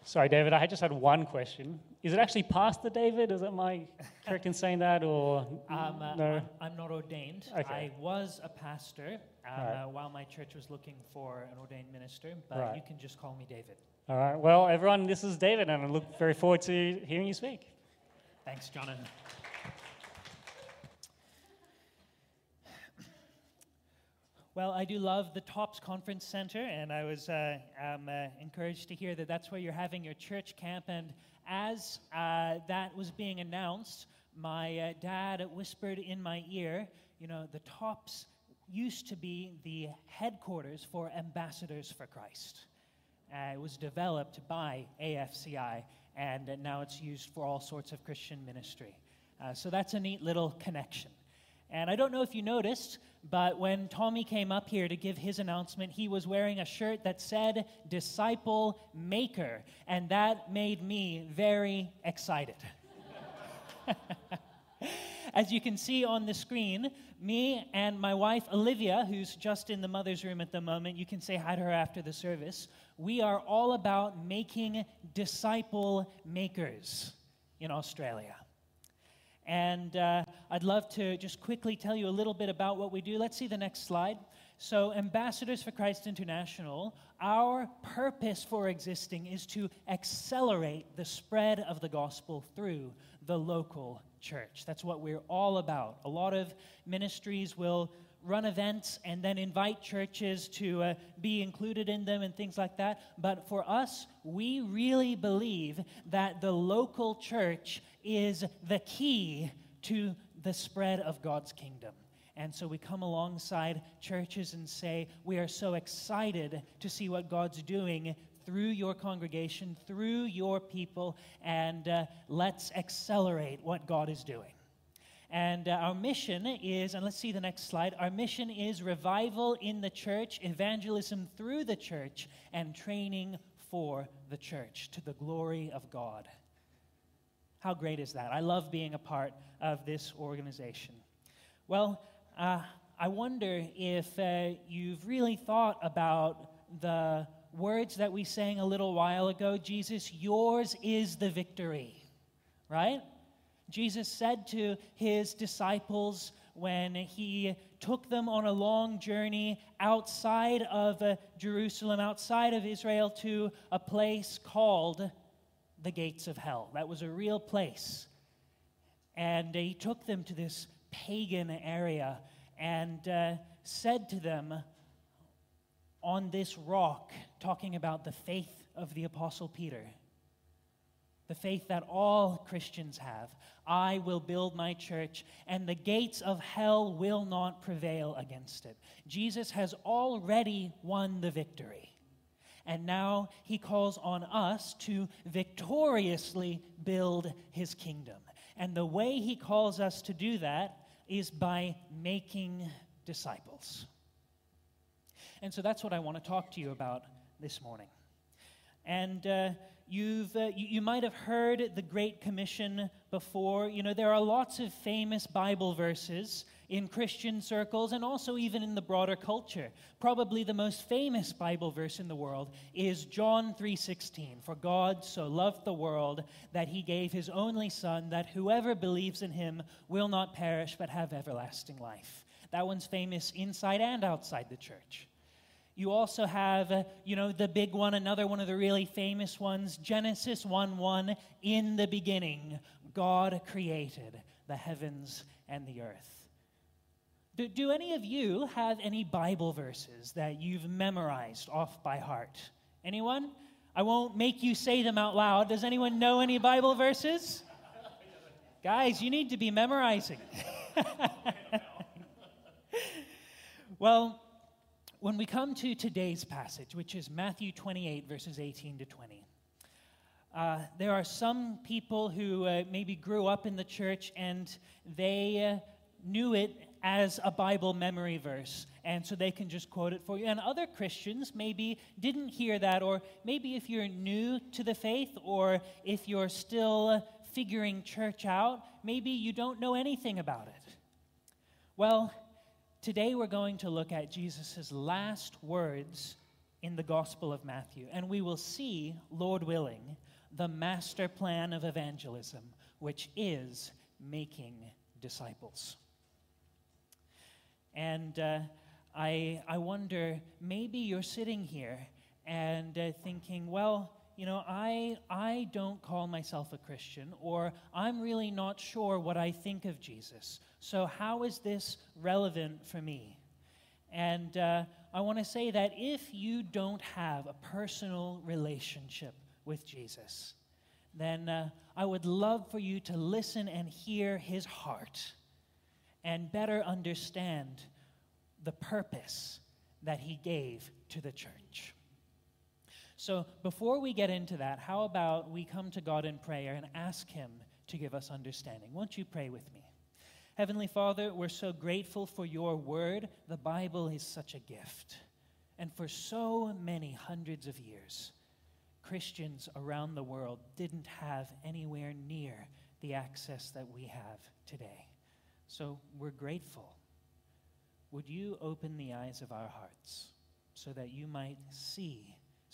Sorry, David, I just had one question. Is it actually Pastor David? Am I correct in saying that, or no? I'm not ordained. Okay. I was a pastor Right. while my church was looking for an ordained minister, but Right. you can just call me David. All right. Well, everyone, this is David, and I look very forward to hearing you speak. Thanks, Jonathan. Well, I do love the TOPS Conference Center, and I was encouraged to hear that that's where you're having your church camp. And as that was being announced, my dad whispered in my ear, the TOPS used to be the headquarters for Ambassadors for Christ. It was developed by AFCI, and now it's used for all sorts of Christian ministry. So that's a neat little connection. And I don't know if you noticed, but when Tommy came up here to give his announcement, he was wearing a shirt that said Disciple Maker, and that made me very excited. As you can see on the screen, me and my wife Olivia, who's just in the mother's room at the moment, you can say hi to her after the service, we are all about making disciple makers in Australia. And I'd love to just quickly tell you a little bit about what we do. Let's see the next slide. So Ambassadors for Christ International, our purpose for existing is to accelerate the spread of the gospel through the local church. That's what we're all about. A lot of ministries will run events and then invite churches to be included in them and things like that. But for us, we really believe that the local church is the key to the spread of God's kingdom. And so we come alongside churches and say, we are so excited to see what God's doing through your congregation, through your people, and let's accelerate what God is doing. And our mission is, and let's see the next slide, our mission is revival in the church, evangelism through the church, and training for the church to the glory of God. How great is that? I love being a part of this organization. Well, I wonder if you've really thought about the words that we sang a little while ago, Jesus, yours is the victory, right? Jesus said to his disciples when he took them on a long journey outside of Jerusalem, outside of Israel, to a place called the gates of hell. That was a real place. And he took them to this pagan area and said to them, on this rock, talking about the faith of the Apostle Peter, the faith that all Christians have, I will build my church, and the gates of hell will not prevail against it. Jesus has already won the victory. And now he calls on us to victoriously build his kingdom. And the way he calls us to do that is by making disciples. And so that's what I want to talk to you about this morning. And you might have heard the Great Commission before. There are lots of famous Bible verses in Christian circles and also even in the broader culture. Probably the most famous Bible verse in the world is John 3:16. For God so loved the world that he gave his only Son, that whoever believes in him will not perish but have everlasting life. That one's famous inside and outside the church. You also have, the big one, another one of the really famous ones, Genesis 1:1, in the beginning, God created the heavens and the earth. Do any of you have any Bible verses that you've memorized off by heart? Anyone? I won't make you say them out loud. Does anyone know any Bible verses? Guys, you need to be memorizing. Well, when we come to today's passage, which is Matthew 28, verses 18 to 20, there are some people who maybe grew up in the church and they knew it as a Bible memory verse, and so they can just quote it for you. And other Christians maybe didn't hear that, or maybe if you're new to the faith, or if you're still figuring church out, maybe you don't know anything about it. Well, today we're going to look at Jesus' last words in the Gospel of Matthew, and we will see, Lord willing, the master plan of evangelism, which is making disciples. And I wonder, maybe you're sitting here and thinking, well, I don't call myself a Christian, or I'm really not sure what I think of Jesus. So how is this relevant for me? And I want to say that if you don't have a personal relationship with Jesus, then I would love for you to listen and hear his heart and better understand the purpose that he gave to the church. So before we get into that, how about we come to God in prayer and ask him to give us understanding? Won't you pray with me? Heavenly Father, we're so grateful for your word. The Bible is such a gift. And for so many hundreds of years, Christians around the world didn't have anywhere near the access that we have today. So we're grateful. Would you open the eyes of our hearts so that we might see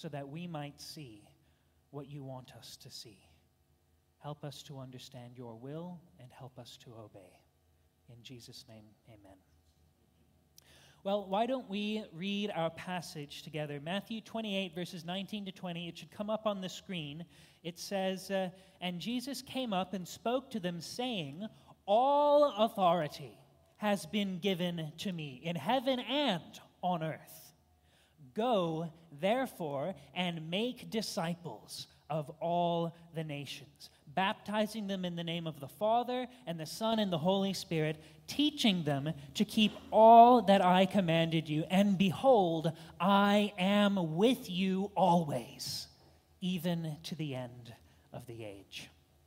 what you want us to see? Help us to understand your will and help us to obey. In Jesus' name, amen. Well, why don't we read our passage together? Matthew 28, verses 19 to 20. It should come up on the screen. It says, "And Jesus came up and spoke to them, saying, 'All authority has been given to me in heaven and on earth. Go, therefore, and make disciples of all the nations, baptizing them in the name of the Father and the Son and the Holy Spirit, teaching them to keep all that I commanded you. And behold, I am with you always, even to the end of the age.'"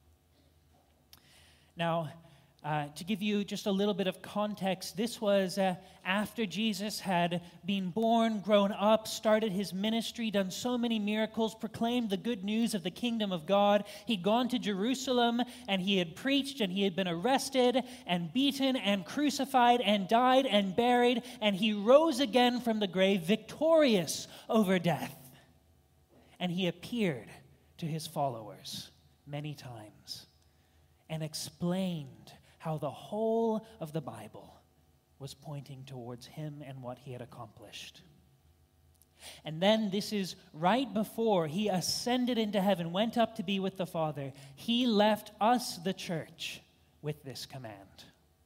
Now, to give you just a little bit of context, this was after Jesus had been born, grown up, started his ministry, done so many miracles, proclaimed the good news of the kingdom of God. He'd gone to Jerusalem, and he had preached, and he had been arrested and beaten and crucified and died and buried, and he rose again from the grave victorious over death. And he appeared to his followers many times and explained how the whole of the Bible was pointing towards him and what he had accomplished. And then this is right before he ascended into heaven, went up to be with the Father. He left us, the church, with this command.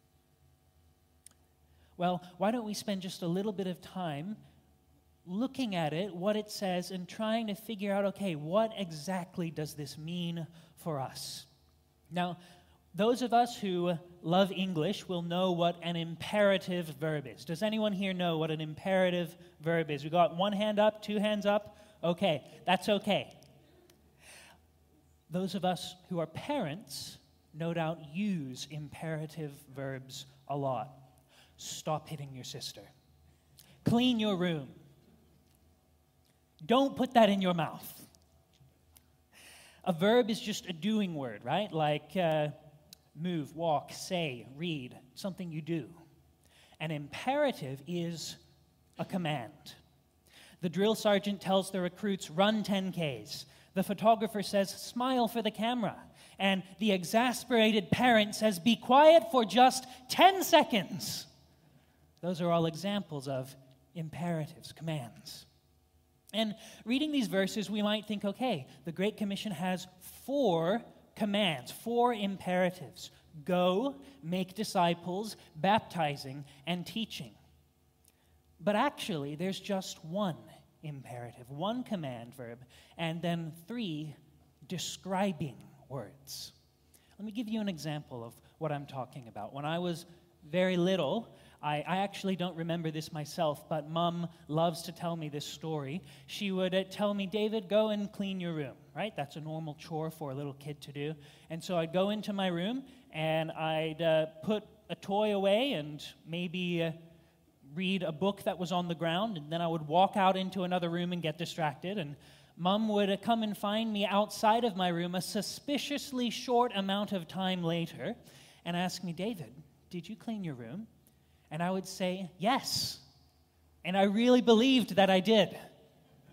Well, why don't we spend just a little bit of time looking at it, what it says, and trying to figure out, okay, what exactly does this mean for us? Now, those of us who love English will know what an imperative verb is. Does anyone here know what an imperative verb is? We got one hand up, two hands up? Okay, that's okay. Those of us who are parents no doubt use imperative verbs a lot. Stop hitting your sister. Clean your room. Don't put that in your mouth. A verb is just a doing word, right? Like move, walk, say, read, something you do. An imperative is a command. The drill sergeant tells the recruits, run 10Ks. The photographer says, smile for the camera. And the exasperated parent says, be quiet for just 10 seconds. Those are all examples of imperatives, commands. And reading these verses, we might think, okay, the Great Commission has 4 commands, 4 imperatives. Go, make disciples, baptizing, and teaching. But actually, there's just one imperative, one command verb, and then 3 describing words. Let me give you an example of what I'm talking about. When I was very little, I actually don't remember this myself, but Mom loves to tell me this story. She would tell me, David, go and clean your room, right? That's a normal chore for a little kid to do. And so I'd go into my room, and I'd put a toy away and maybe read a book that was on the ground, and then I would walk out into another room and get distracted, and Mom would come and find me outside of my room a suspiciously short amount of time later and ask me, David, did you clean your room? And I would say, yes. And I really believed that I did.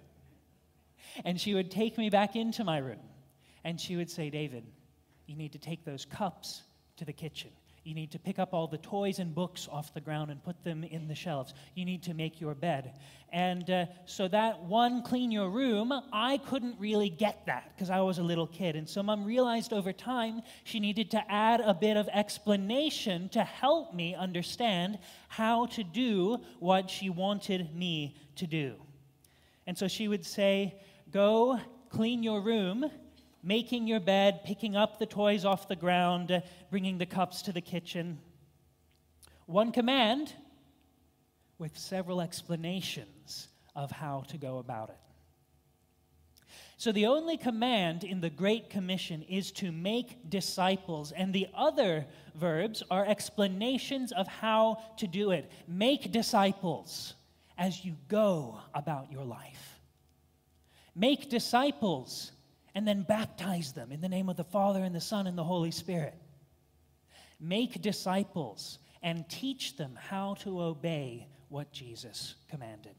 And she would take me back into my room, and she would say, David, you need to take those cups to the kitchen. You need to pick up all the toys and books off the ground and put them in the shelves. You need to make your bed. And so that one, clean your room, I couldn't really get that because I was a little kid. And so Mom realized over time she needed to add a bit of explanation to help me understand how to do what she wanted me to do. And so she would say, go clean your room, making your bed, picking up the toys off the ground, bringing the cups to the kitchen. One command with several explanations of how to go about it. So the only command in the Great Commission is to make disciples, and the other verbs are explanations of how to do it. Make disciples as you go about your life. Make disciples and then baptize them in the name of the Father and the Son and the Holy Spirit. Make disciples and teach them how to obey what Jesus commanded.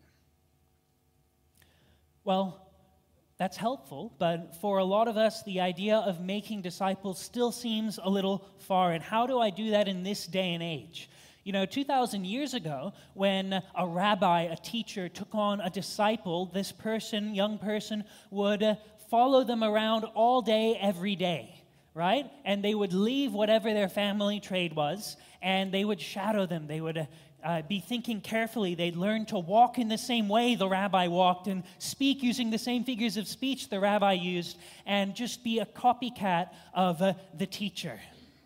Well, that's helpful, but for a lot of us, the idea of making disciples still seems a little far. And how do I do that in this day and age? 2,000 years ago, when a rabbi, a teacher, took on a disciple, this person, young person, would follow them around all day, every day, right? And they would leave whatever their family trade was, and they would shadow them. They would be thinking carefully. They'd learn to walk in the same way the rabbi walked and speak using the same figures of speech the rabbi used, and just be a copycat of the teacher.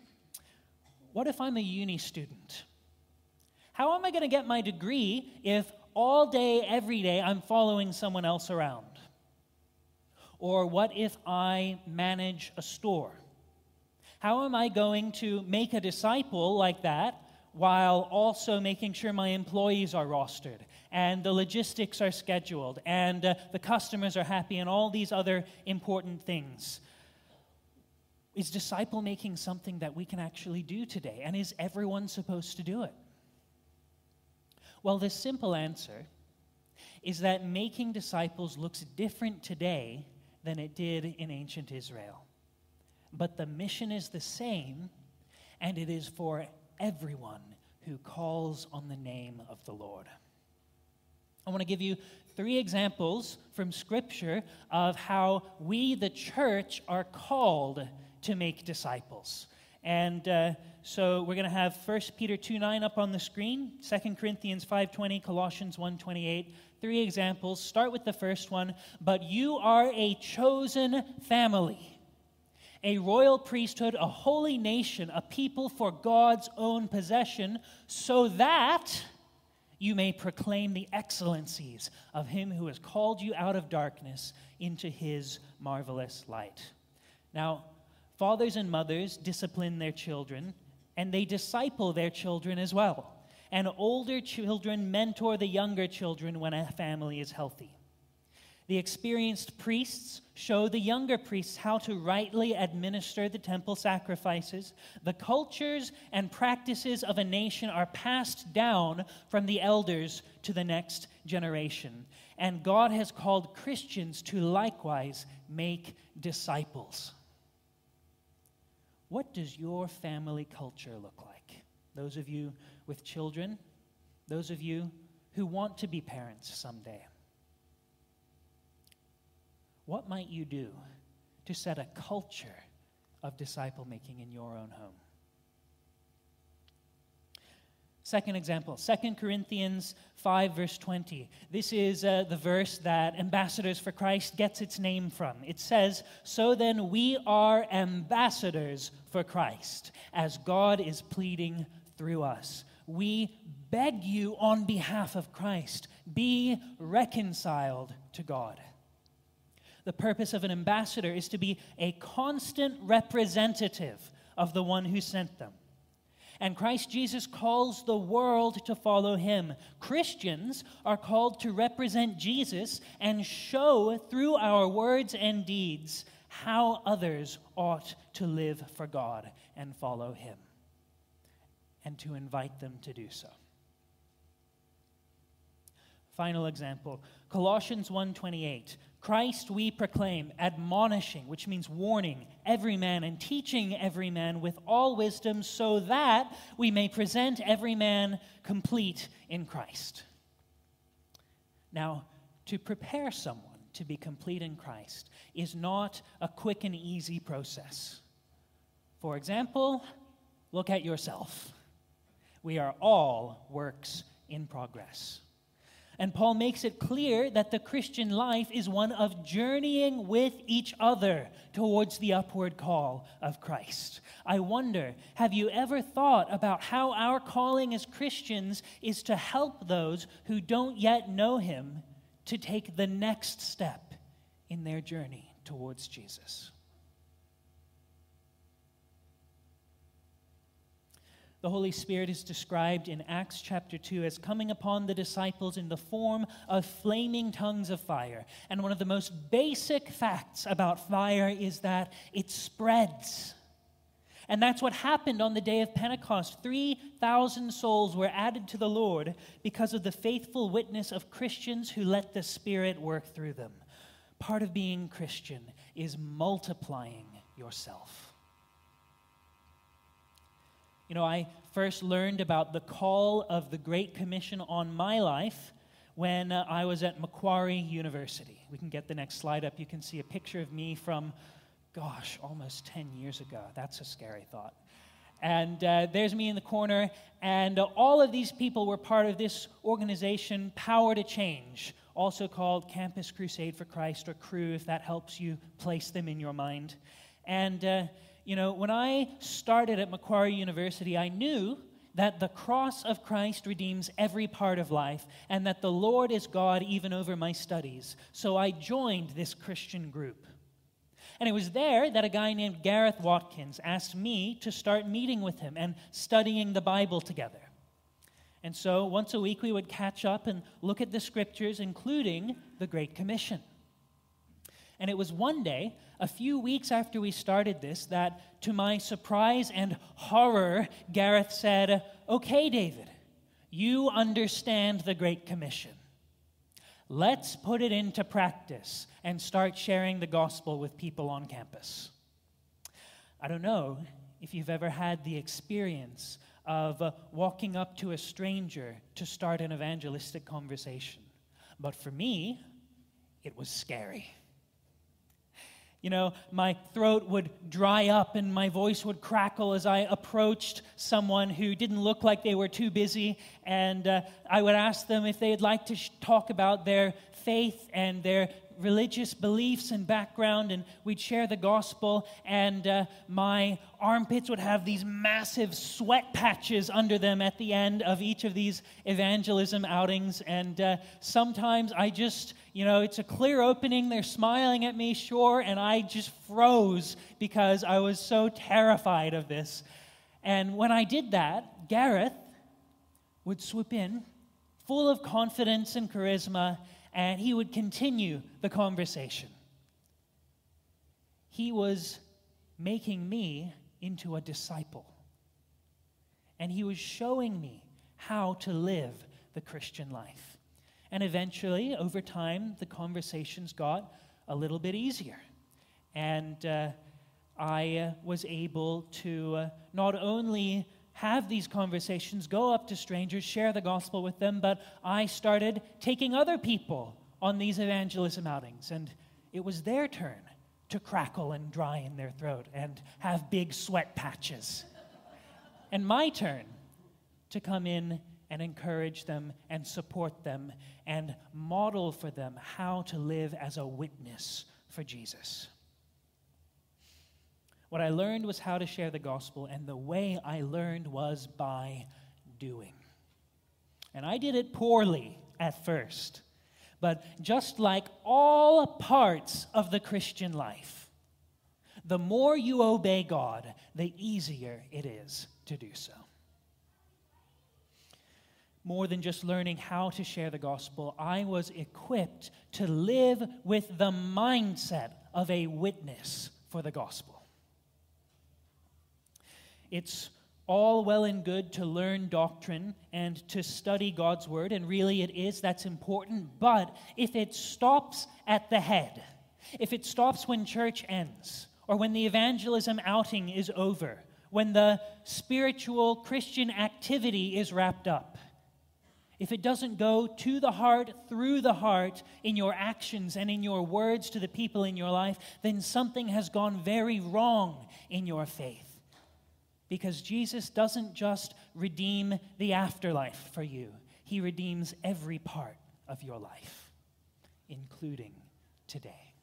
What if I'm a uni student? How am I going to get my degree if all day, every day, I'm following someone else around? Or what if I manage a store? How am I going to make a disciple like that while also making sure my employees are rostered and the logistics are scheduled and the customers are happy and all these other important things? Is disciple making something that we can actually do today? And is everyone supposed to do it? Well, the simple answer is that making disciples looks different today than it did in ancient Israel. But the mission is the same, and it is for everyone who calls on the name of the Lord. I want to give you 3 examples from Scripture of how we, the church, are called to make disciples. And so we're going to have 1 Peter 2:9 up on the screen, 2 Corinthians 5:20, Colossians 1:28. 3 examples. Start with the first one. But you are a chosen family, a royal priesthood, a holy nation, a people for God's own possession, so that you may proclaim the excellencies of him who has called you out of darkness into his marvelous light. Now, fathers and mothers discipline their children, and they disciple their children as well. And older children mentor the younger children when a family is healthy. The experienced priests show the younger priests how to rightly administer the temple sacrifices. The cultures and practices of a nation are passed down from the elders to the next generation. And God has called Christians to likewise make disciples. What does your family culture look like? Those of you with children, those of you who want to be parents someday. What might you do to set a culture of disciple making in your own home? Second example, 2 Corinthians 5, verse 20. This is the verse that Ambassadors for Christ gets its name from. It says, "So then we are ambassadors for Christ, as God is pleading through us. We beg you on behalf of Christ, be reconciled to God." The purpose of an ambassador is to be a constant representative of the one who sent them. And Christ Jesus calls the world to follow him. Christians are called to represent Jesus and show through our words and deeds how others ought to live for God and follow him, and to invite them to do so. Final example, Colossians 1:28. Christ we proclaim, admonishing, which means warning every man and teaching every man with all wisdom, so that we may present every man complete in Christ. Now, to prepare someone to be complete in Christ is not a quick and easy process. For example, look at yourself. We are all works in progress. And Paul makes it clear that the Christian life is one of journeying with each other towards the upward call of Christ. I wonder, have you ever thought about how our calling as Christians is to help those who don't yet know Him to take the next step in their journey towards Jesus? The Holy Spirit is described in Acts chapter 2 as coming upon the disciples in the form of flaming tongues of fire. And one of the most basic facts about fire is that it spreads. And that's what happened on the day of Pentecost. 3,000 souls were added to the Lord because of the faithful witness of Christians who let the Spirit work through them. Part of being Christian is multiplying yourself. You know, I first learned about the call of the Great Commission on my life when I was at Macquarie University. We can get the next slide up. You can see a picture of me from, almost 10 years ago. That's a scary thought. And there's me in the corner, and all of these people were part of this organization, Power to Change, also called Campus Crusade for Christ, or CRU, if that helps you place them in your mind. And when I started at Macquarie University, I knew that the cross of Christ redeems every part of life and that the Lord is God even over my studies. So I joined this Christian group. And it was there that a guy named Gareth Watkins asked me to start meeting with him and studying the Bible together. And so once a week we would catch up and look at the scriptures, including the Great Commission. And it was one day, a few weeks after we started this, that to my surprise and horror, Gareth said, "Okay, David, you understand the Great Commission. Let's put it into practice and start sharing the gospel with people on campus." I don't know if you've ever had the experience of walking up to a stranger to start an evangelistic conversation. But for me, it was scary. You know, my throat would dry up and my voice would crackle as I approached someone who didn't look like they were too busy. And I would ask them if they'd like to talk about their faith and their religious beliefs and background, and we'd share the gospel, and my armpits would have these massive sweat patches under them at the end of each of these evangelism outings, and sometimes I just, it's a clear opening, they're smiling at me, sure, and I just froze because I was so terrified of this. And when I did that, Gareth would swoop in, full of confidence and charisma, and he would continue the conversation. He was making me into a disciple. And he was showing me how to live the Christian life. And eventually, over time, the conversations got a little bit easier. And I was able to not only have these conversations, go up to strangers, share the gospel with them, but I started taking other people on these evangelism outings, and it was their turn to crackle and dry in their throat and have big sweat patches. And my turn to come in and encourage them and support them and model for them how to live as a witness for Jesus. What I learned was how to share the gospel, and the way I learned was by doing. And I did it poorly at first, but just like all parts of the Christian life, the more you obey God, the easier it is to do so. More than just learning how to share the gospel, I was equipped to live with the mindset of a witness for the gospel. It's all well and good to learn doctrine and to study God's word, and really it is, that's important. But if it stops at the head, if it stops when church ends, or when the evangelism outing is over, when the spiritual Christian activity is wrapped up, if it doesn't go to the heart, through the heart, in your actions and in your words to the people in your life, then something has gone very wrong in your faith. Because Jesus doesn't just redeem the afterlife for you. He redeems every part of your life, including today.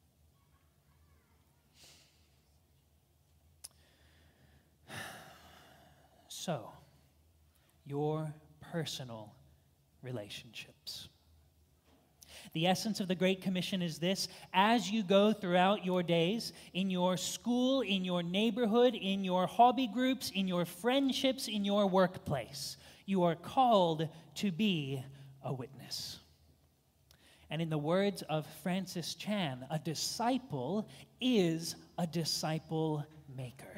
So, your personal relationships. The essence of the Great Commission is this: as you go throughout your days, in your school, in your neighborhood, in your hobby groups, in your friendships, in your workplace, you are called to be a witness. And in the words of Francis Chan, a disciple is a disciple maker.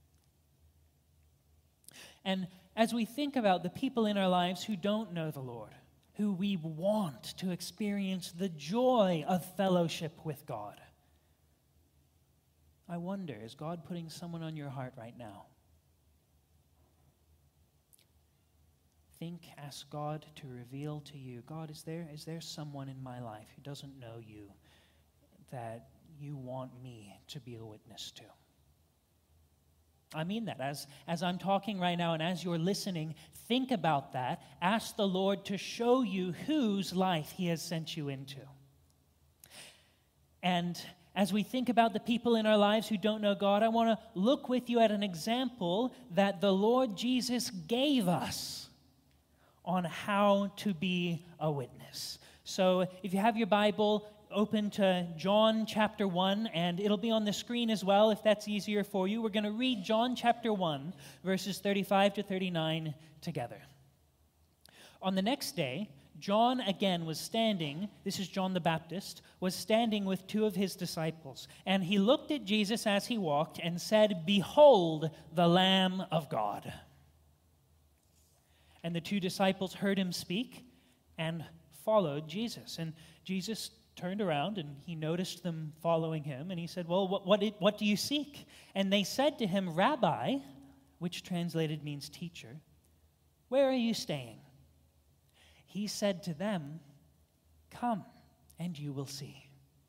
And as we think about the people in our lives who don't know the Lord, who we want to experience the joy of fellowship with God, I wonder, is God putting someone on your heart right now? Think, ask God to reveal to you, God, is there someone in my life who doesn't know you that you want me to be a witness to? I mean that. As I'm talking right now and as you're listening, think about that. Ask the Lord to show you whose life He has sent you into. And as we think about the people in our lives who don't know God, I want to look with you at an example that the Lord Jesus gave us on how to be a witness. So if you have your Bible, open to John chapter 1, and it'll be on the screen as well if that's easier for you. We're going to read John chapter 1, verses 35 to 39 together. On the next day, John again was standing, this is John the Baptist, was standing with two of his disciples. And he looked at Jesus as he walked and said, "Behold, the Lamb of God." And the two disciples heard him speak and followed Jesus. And Jesus turned around and he noticed them following him, and he said, "Well, what do you seek?" And they said to him, "Rabbi," which translated means teacher, "where are you staying?" He said to them, "Come, and you will see."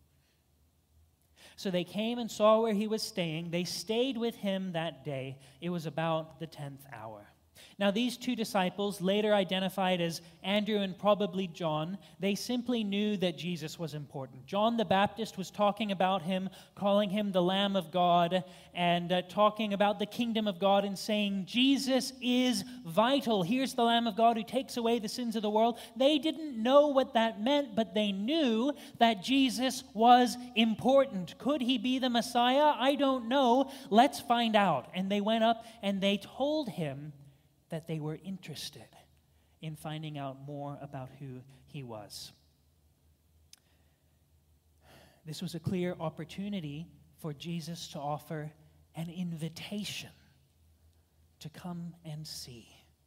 So they came and saw where he was staying. They stayed with him that day. It was about the 10th hour. Now, these two disciples, later identified as Andrew and probably John, they simply knew that Jesus was important. John the Baptist was talking about him, calling him the Lamb of God, and talking about the kingdom of God and saying, Jesus is vital. Here's the Lamb of God who takes away the sins of the world. They didn't know what that meant, but they knew that Jesus was important. Could he be the Messiah? I don't know. Let's find out. And they went up and they told him that they were interested in finding out more about who he was. This was a clear opportunity for Jesus to offer an invitation to come and see.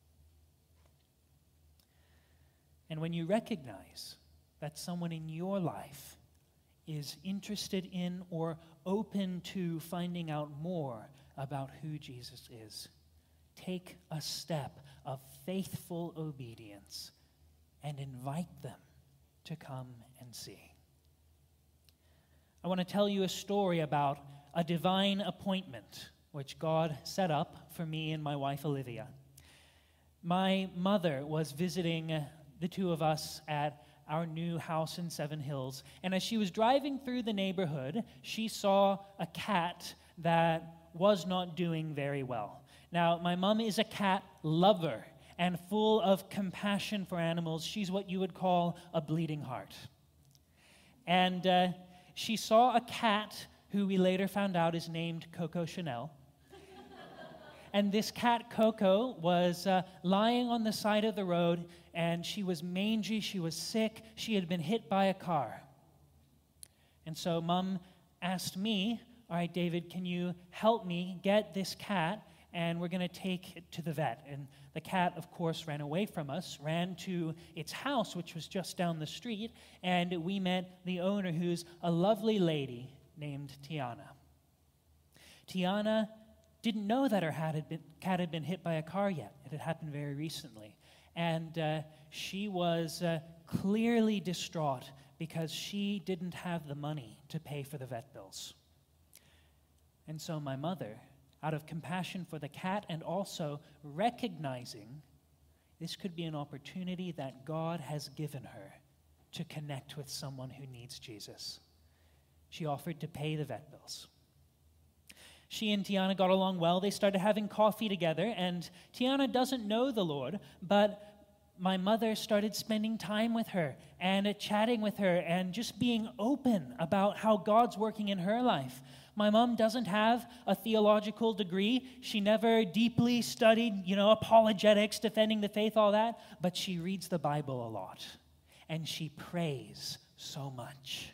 And when you recognize that someone in your life is interested in or open to finding out more about who Jesus is, take a step of faithful obedience and invite them to come and see. I want to tell you a story about a divine appointment which God set up for me and my wife Olivia. My mother was visiting the two of us at our new house in Seven Hills, and as she was driving through the neighborhood, she saw a cat that was not doing very well. Now, my mom is a cat lover and full of compassion for animals. She's what you would call a bleeding heart. And she saw a cat who we later found out is named Coco Chanel. And this cat, Coco, was lying on the side of the road, and she was mangy, she was sick, she had been hit by a car. And so Mom asked me, "All right, David, can you help me get this cat and we're going to take it to the vet. And the cat, of course, ran away from us, ran to its house, which was just down the street, and we met the owner, who's a lovely lady named Tiana. Tiana didn't know that her cat had been hit by a car yet. It had happened very recently. And she was clearly distraught because she didn't have the money to pay for the vet bills. And so my mother, out of compassion for the cat and also recognizing this could be an opportunity that God has given her to connect with someone who needs Jesus, she offered to pay the vet bills. She and Tiana got along well. They started having coffee together, and Tiana doesn't know the Lord, but my mother started spending time with her and chatting with her and just being open about how God's working in her life. My mom doesn't have a theological degree. She never deeply studied, apologetics, defending the faith, all that, but she reads the Bible a lot, and she prays so much.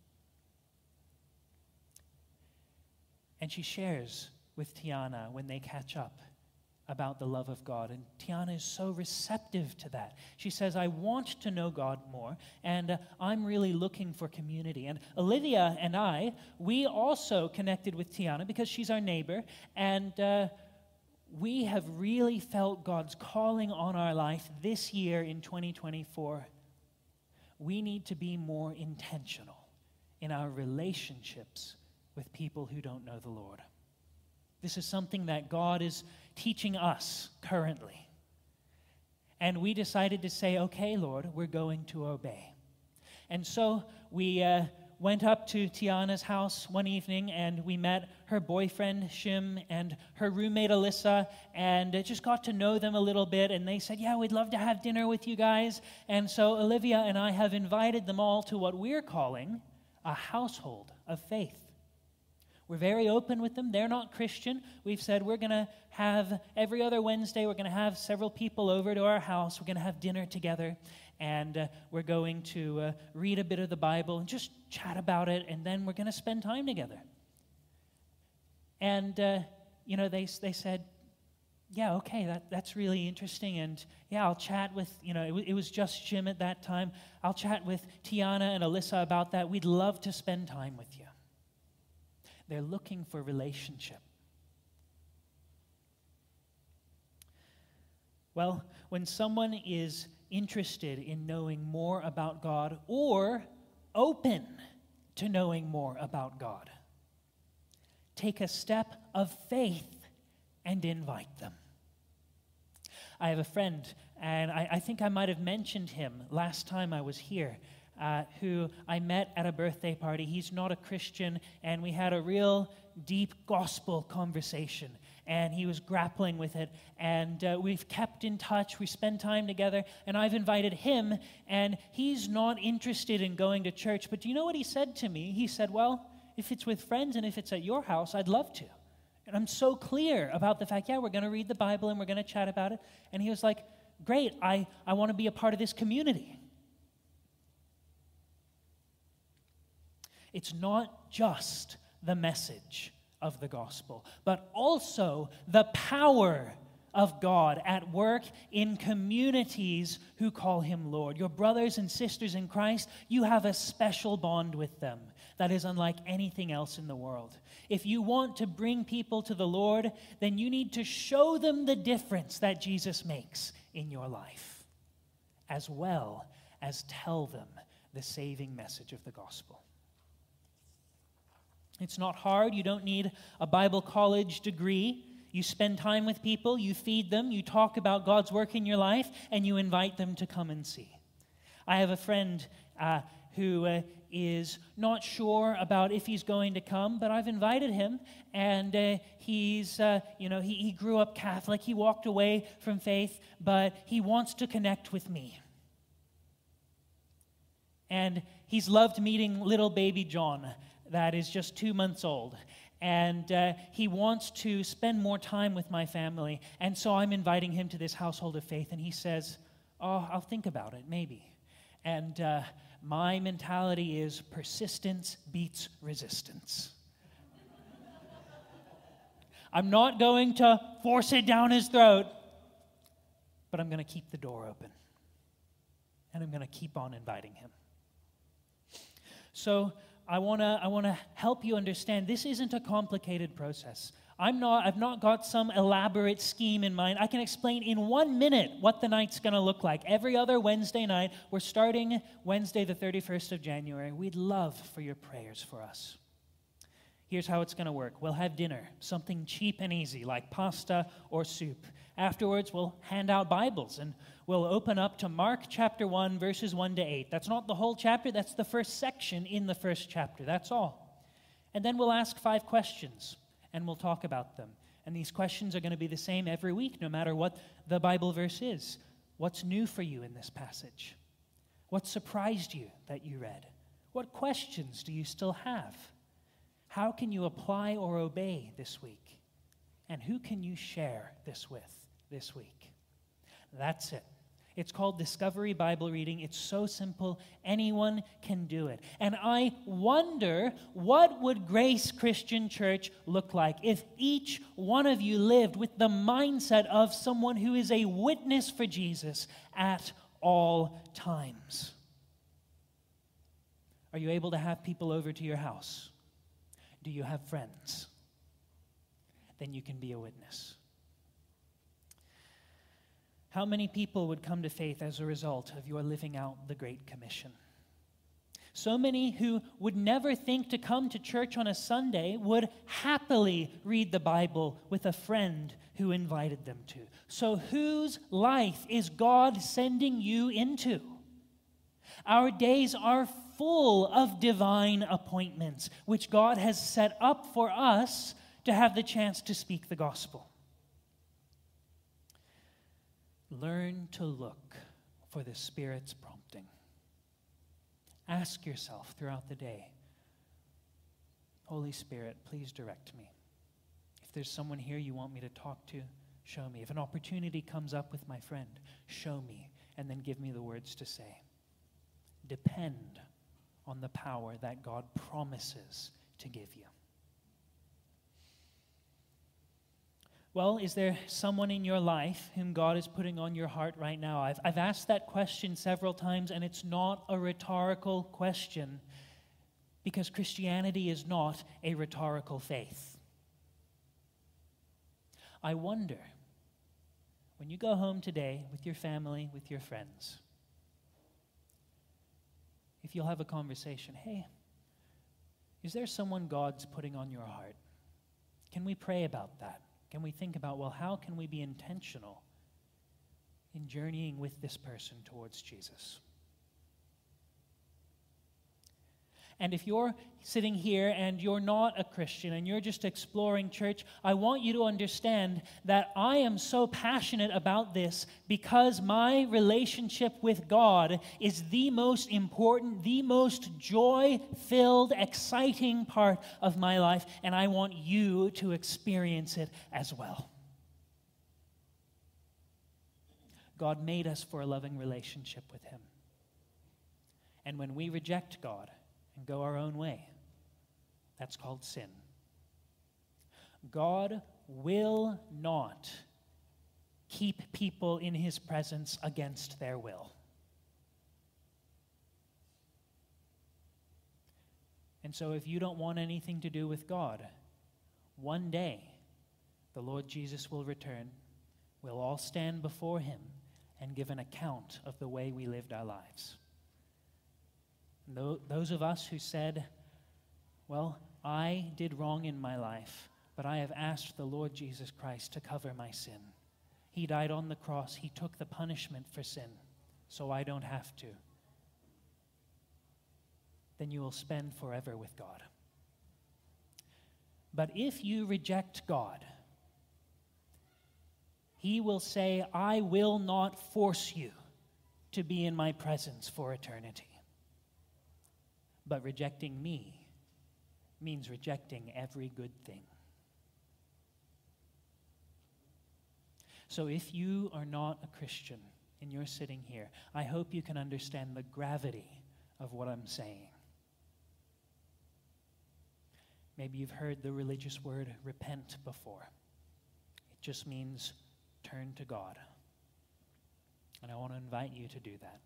And she shares with Tiana when they catch up about the love of God. And Tiana is so receptive to that. She says, I want to know God more, and I'm really looking for community. And Olivia and I, we also connected with Tiana because she's our neighbor, and we have really felt God's calling on our life this year in 2024. We need to be more intentional in our relationships with people who don't know the Lord. This is something that God is teaching us currently. And we decided to say, okay, Lord, we're going to obey. And so we went up to Tiana's house one evening, and we met her boyfriend, Shim, and her roommate, Alyssa, and just got to know them a little bit. And they said, yeah, we'd love to have dinner with you guys. And so Olivia and I have invited them all to what we're calling a household of faith. We're very open with them. They're not Christian. We've said we're going to have every other Wednesday, we're going to have several people over to our house. We're going to have dinner together, and we're going to read a bit of the Bible and just chat about it, and then we're going to spend time together. And, they said, yeah, okay, that's really interesting, and yeah, I'll chat with, it was just Jim at that time. I'll chat with Tiana and Alyssa about that. We'd love to spend time with you. They're looking for relationship. Well, when someone is interested in knowing more about God or open to knowing more about God, take a step of faith and invite them. I have a friend, and I think I might have mentioned him last time I was here, who I met at a birthday party. He's not a Christian, and we had a real deep gospel conversation, and he was grappling with it, and we've kept in touch. We spend time together, and I've invited him, and he's not interested in going to church, but do you know what he said to me? He said, well, if it's with friends and if it's at your house, I'd love to. And I'm so clear about the fact, yeah, we're going to read the Bible and we're going to chat about it. And he was like, great, I want to be a part of this community. It's not just the message of the gospel, but also the power of God at work in communities who call him Lord. Your brothers and sisters in Christ, you have a special bond with them that is unlike anything else in the world. If you want to bring people to the Lord, then you need to show them the difference that Jesus makes in your life, as well as tell them the saving message of the gospel. It's not hard. You don't need a Bible college degree. You spend time with people, you feed them, you talk about God's work in your life, and you invite them to come and see. I have a friend who is not sure about if he's going to come, but I've invited him, and he grew up Catholic. He walked away from faith, but he wants to connect with me. And he's loved meeting little baby John, that is just 2 months old. And he wants to spend more time with my family. And so I'm inviting him to this household of faith. And he says, oh, I'll think about it, maybe. And my mentality is persistence beats resistance. I'm not going to force it down his throat, but I'm going to keep the door open. And I'm going to keep on inviting him. So I want to help you understand this isn't a complicated process. I've not got some elaborate scheme in mind. I can explain in 1 minute what the night's going to look like. Every other Wednesday night, we're starting Wednesday the 31st of January. We'd love for your prayers for us. Here's how it's going to work. We'll have dinner, something cheap and easy like pasta or soup. Afterwards, we'll hand out Bibles, and we'll open up to Mark chapter 1, verses 1 to 8. That's not the whole chapter. That's the first section in the first chapter. That's all. And then we'll ask 5 questions, and we'll talk about them. And these questions are going to be the same every week, no matter what the Bible verse is. What's new for you in this passage? What surprised you that you read? What questions do you still have? How can you apply or obey this week? And who can you share this with this week? That's it. It's called Discovery Bible Reading. It's so simple. Anyone can do it. And I wonder, what would Grace Christian Church look like if each one of you lived with the mindset of someone who is a witness for Jesus at all times? Are you able to have people over to your house? Do you have friends? Then you can be a witness. How many people would come to faith as a result of your living out the Great Commission? So many who would never think to come to church on a Sunday would happily read the Bible with a friend who invited them to. So whose life is God sending you into? Our days are full of divine appointments, which God has set up for us to have the chance to speak the gospel. Learn to look for the Spirit's prompting. Ask yourself throughout the day, Holy Spirit, please direct me. If there's someone here you want me to talk to, show me. If an opportunity comes up with my friend, show me, and then give me the words to say. Depend on the power that God promises to give you. Well, is there someone in your life whom God is putting on your heart right now? I've asked that question several times, and it's not a rhetorical question, because Christianity is not a rhetorical faith. I wonder, when you go home today with your family, with your friends, if you'll have a conversation, hey, is there someone God's putting on your heart? Can we pray about that? Can we think about, well, how can we be intentional in journeying with this person towards Jesus? And if you're sitting here and you're not a Christian and you're just exploring church, I want you to understand that I am so passionate about this because my relationship with God is the most important, the most joy-filled, exciting part of my life, and I want you to experience it as well. God made us for a loving relationship with Him. And when we reject God and go our own way, that's called sin. God will not keep people in His presence against their will. And so if you don't want anything to do with God, one day the Lord Jesus will return. We'll all stand before Him and give an account of the way we lived our lives. Those of us who said, well, I did wrong in my life, but I have asked the Lord Jesus Christ to cover my sin. He died on the cross. He took the punishment for sin, so I don't have to. Then you will spend forever with God. But if you reject God, He will say, I will not force you to be in my presence for eternity. But rejecting me means rejecting every good thing. So if you are not a Christian and you're sitting here, I hope you can understand the gravity of what I'm saying. Maybe you've heard the religious word repent before. just means turn to God. And I want to invite you to do that.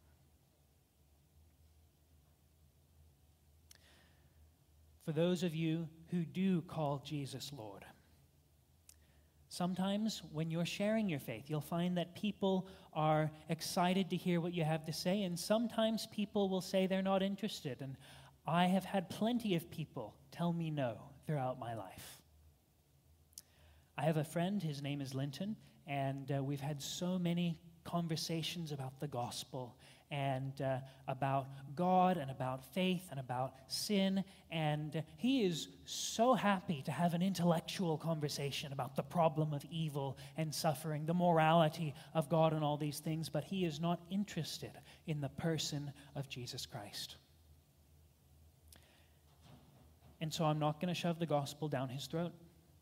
For those of you who do call Jesus Lord, sometimes when you're sharing your faith, you'll find that people are excited to hear what you have to say, and sometimes people will say they're not interested. And I have had plenty of people tell me no throughout my life. I have a friend, his name is Linton, and we've had so many conversations about the gospel and about God and about faith and about sin, and he is so happy to have an intellectual conversation about the problem of evil and suffering, the morality of God and all these things, but he is not interested in the person of Jesus Christ. And so I'm not going to shove the gospel down his throat.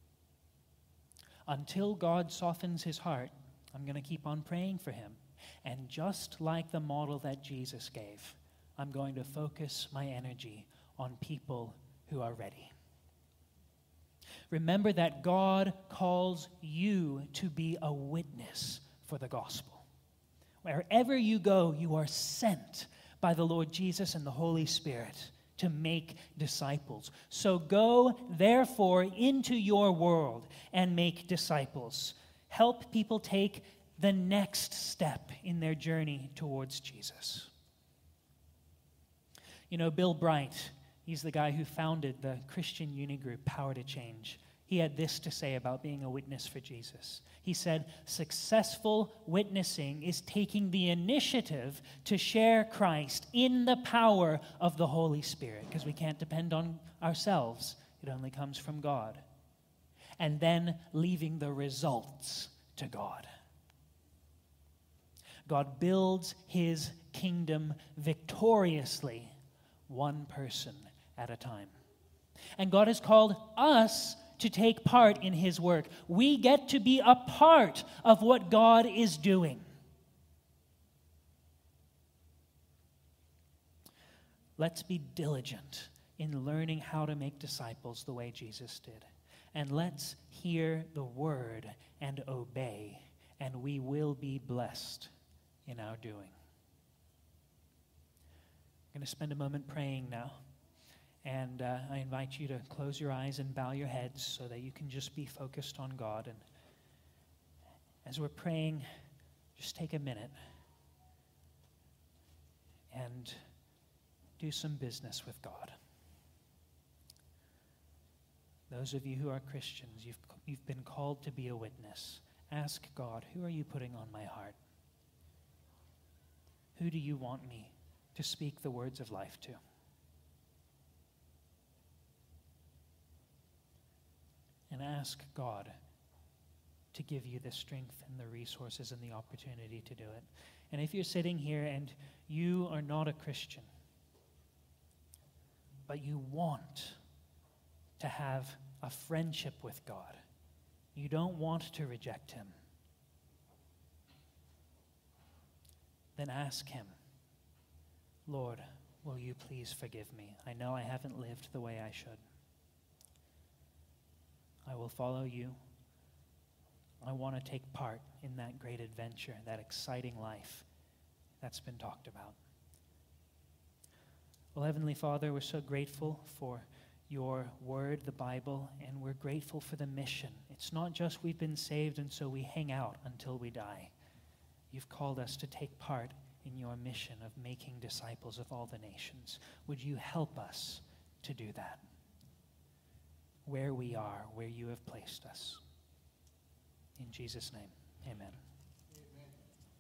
Until God softens his heart, I'm going to keep on praying for him. And just like the model that Jesus gave, I'm going to focus my energy on people who are ready. Remember that God calls you to be a witness for the gospel. Wherever you go, you are sent by the Lord Jesus and the Holy Spirit to make disciples. So go, therefore, into your world and make disciples. Help people take the next step in their journey towards Jesus. You know, Bill Bright, he's the guy who founded the Christian uni group Power to Change. He had this to say about being a witness for Jesus. He said, successful witnessing is taking the initiative to share Christ in the power of the Holy Spirit, because we can't depend on ourselves. It only comes from God. And then leaving the results to God. God builds his kingdom victoriously, one person at a time. And God has called us to take part in his work. We get to be a part of what God is doing. Let's be diligent in learning how to make disciples the way Jesus did. And let's hear the word and obey, and we will be blessed in our doing. I'm going to spend a moment praying now. And I invite you to close your eyes and bow your heads so that you can just be focused on God. And as we're praying, just take a minute and do some business with God. Those of you who are Christians, you've been called to be a witness. Ask God, who are you putting on my heart? Who do you want me to speak the words of life to? And ask God to give you the strength and the resources and the opportunity to do it. And if you're sitting here and you are not a Christian, but you want to have a friendship with God, you don't want to reject him, then ask him, Lord, will you please forgive me? I know I haven't lived the way I should. I will follow you. I want to take part in that great adventure, that exciting life that's been talked about. Well, Heavenly Father, we're so grateful for your word, the Bible, and we're grateful for the mission. It's not just we've been saved and so we hang out until we die. You've called us to take part in your mission of making disciples of all the nations. Would you help us to do that? Where we are, where you have placed us. In Jesus' name, amen.